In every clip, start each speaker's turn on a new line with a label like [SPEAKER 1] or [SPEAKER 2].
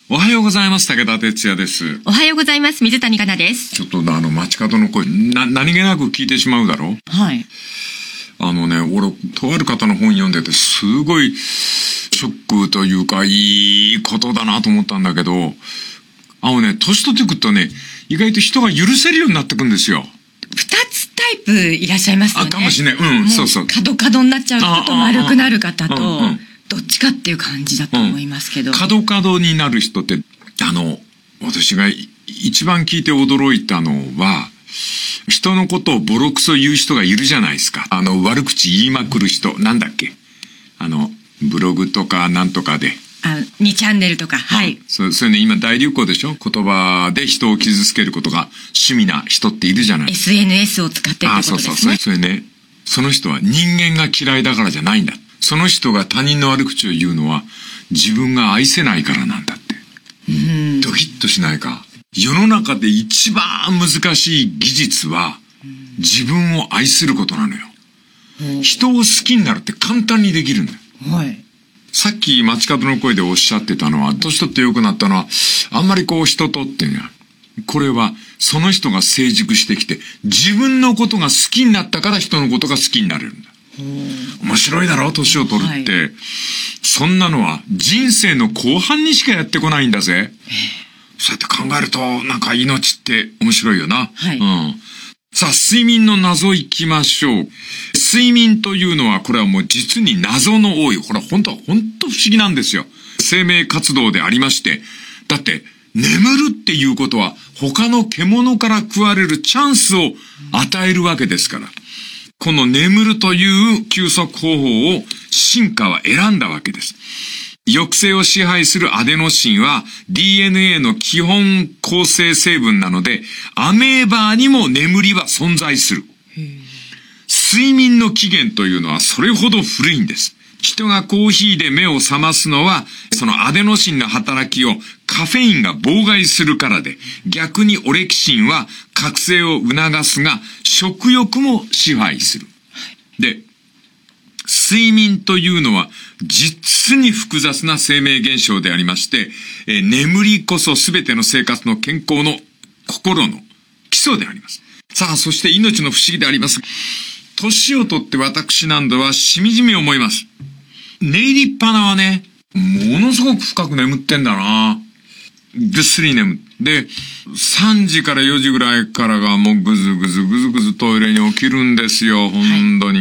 [SPEAKER 1] おはようございます。武田哲也です。
[SPEAKER 2] おはようございます。水谷香奈です。
[SPEAKER 1] ちょっと街角の声、何気なく聞いてしまうだろう。
[SPEAKER 2] はい。
[SPEAKER 1] 俺、とある方の本読んでて、すごい、ショックというか、いいことだなと思ったんだけど、年取ってくるとね、意外と人が許せるようになってくんですよ。
[SPEAKER 2] 二つタイプいらっしゃいますよね。
[SPEAKER 1] かもしれない。うん、そうそう。
[SPEAKER 2] 角になっちゃう方と丸くなる方と、どっちかっていう感じだと思いますけど。
[SPEAKER 1] 角になる人って、私が一番聞いて驚いたのは、人のことをボロクソ言う人がいるじゃないですか。悪口言いまくる人。なんだっけ？ブログとかなんとかで。
[SPEAKER 2] 2チャンネルとか。はい。
[SPEAKER 1] そういうの今大流行でしょ？言葉で人を傷つけることが趣味な人っているじゃない。
[SPEAKER 2] SNS を使ってってことですね。
[SPEAKER 1] そう。それね、その人は人間が嫌いだからじゃないんだ。その人が他人の悪口を言うのは自分が愛せないからなんだって。ドキッとしないか。世の中で一番難しい技術は自分を愛することなのよ。人を好きになるって簡単にできるんだよ。
[SPEAKER 2] はい。
[SPEAKER 1] さっき街角の声でおっしゃってたのは、年取って良くなったのは、あんまり人とっていうのは、これはその人が成熟してきて、自分のことが好きになったから人のことが好きになれるんだ。面白いだろう、年を取るって、はい。そんなのは人生の後半にしかやってこないんだぜ。そうやって考えると、命って面白いよな。
[SPEAKER 2] はい。
[SPEAKER 1] さあ、睡眠の謎いきましょう。睡眠というのは、これはもう実に謎の多い。これは本当不思議なんですよ。生命活動でありまして。だって、眠るっていうことは、他の獣から食われるチャンスを与えるわけですから。この眠るという休息方法を進化は選んだわけです。抑制を支配するアデノシンは DNA の基本構成成分なので、アメーバーにも眠りは存在する。睡眠の起源というのはそれほど古いんです。人がコーヒーで目を覚ますのは、そのアデノシンの働きをカフェインが妨害するからで、逆にオレキシンは覚醒を促すが、食欲も支配する。で、睡眠というのは実に複雑な生命現象でありまして、眠りこそ全ての生活の健康の心の基礎であります。さあ、そして命の不思議であります。年をとって私なんぞはしみじみ思います。寝入りっぱなはね、ものすごく深く眠ってんだな。ぐっすり眠って。で、3時から4時ぐらいからがもうぐずぐずトイレに起きるんですよ、本当に。はい、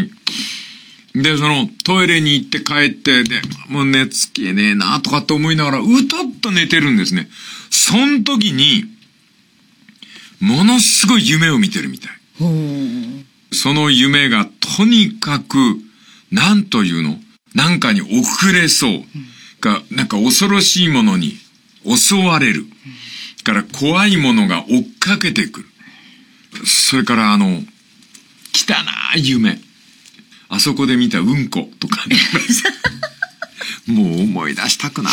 [SPEAKER 1] で、トイレに行って帰って、で、もう寝つけねえなとかって思いながら、うとっと寝てるんですね。その時に、ものすごい夢を見てるみたい。その夢がとにかく、なんというの？なんかに遅れそう。なんか恐ろしいものに襲われる。から怖いものが追っかけてくる。それから汚い夢。あそこで見たうんことか、ね、もう思い出したくない。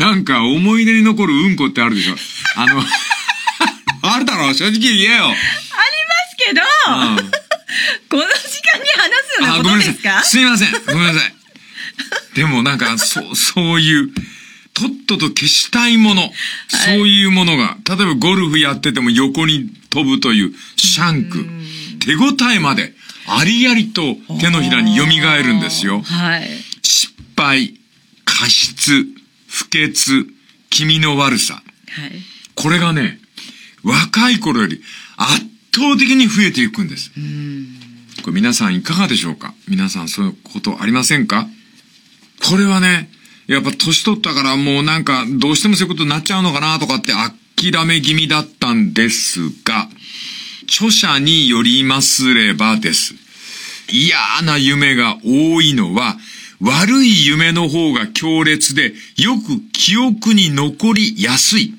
[SPEAKER 1] なんか思い出に残るうんこってあるでしょ。あるだろう、正直言えよ。
[SPEAKER 2] ありますけど、この時間に話すようなことですか？
[SPEAKER 1] すいません。ごめんなさい。でもなんか、そういう、とっとと消したいもの、そういうものが、例えばゴルフやってても横に飛ぶというシャンク、手応えまで、ありありと手のひらに蘇るんですよ。
[SPEAKER 2] はい。
[SPEAKER 1] 失敗、過失、不潔、気味の悪さ。
[SPEAKER 2] はい。
[SPEAKER 1] これがね、若い頃より圧倒的に増えていくんです。これ皆さんいかがでしょうか？皆さんそういうことありませんか？これはね、やっぱ年取ったからもうなんかどうしてもそういうことになっちゃうのかなとかって諦め気味だったんですが、著者によりますればです。嫌な夢が多いのは悪い夢の方が強烈でよく記憶に残りやすい。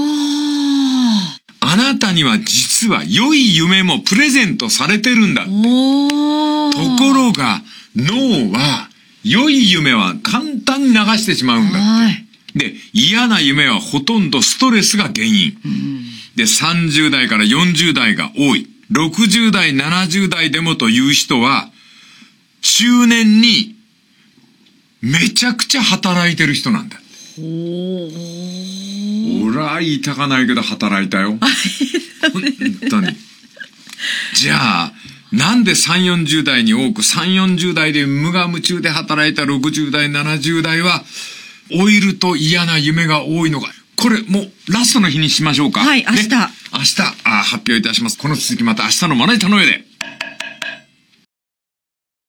[SPEAKER 1] あなたには実は良い夢もプレゼントされてるんだって。ところが脳は良い夢は簡単に流してしまうんだって。で、嫌な夢はほとんどストレスが原因。で、30代から40代が多い。60代、70代でもという人は、中年にめちゃくちゃ働いてる人なんだ。 俺は言いたかないけど働いたよ。本当に。じゃあ、なんで3、40代に多く、3、40代で無我夢中で働いた60代、70代は、老いると嫌な夢が多いのか。これ、もう、ラストの日にしましょうか。
[SPEAKER 2] はい、明日。
[SPEAKER 1] ね、明日、発表いたします。この続きまた明日のまな板の上で。